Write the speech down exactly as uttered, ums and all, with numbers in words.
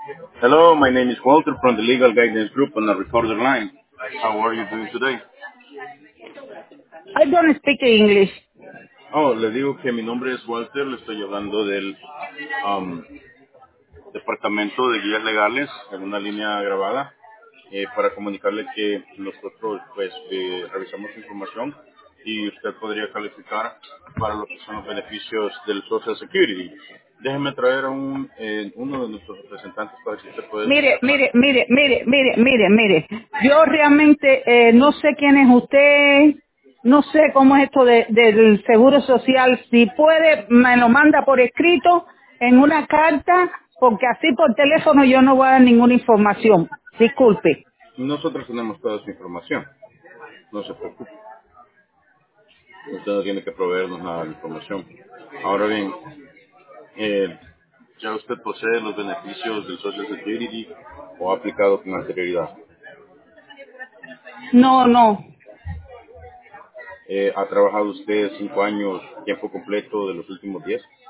Hello, my name is Walter from the Legal Guidance Group on the recorder line. How are you doing today? I don't speak English. Oh, le digo que mi nombre es Walter, le estoy hablando del um, Departamento de Guías Legales en una línea grabada eh, para comunicarle que nosotros pues eh, revisamos su información y usted podría calificar para lo que son los beneficios del Social Security. Déjeme traer a un, eh, uno de nuestros representantes para que usted pueda Mire, explicar más. mire, mire, mire, mire, mire, mire. Yo realmente eh, no sé quién es usted, no sé cómo es esto de- del seguro social. Si puede, me lo manda por escrito en una carta, porque así por teléfono yo no voy a dar ninguna información. Disculpe. Nosotros tenemos toda su información, no se preocupe. Usted no tiene que proveernos nada de información. Ahora bien, eh, ya usted posee los beneficios del Social Security o ha aplicado con anterioridad. No, no. Eh, ¿Ha trabajado usted cinco años, tiempo completo de los últimos diez?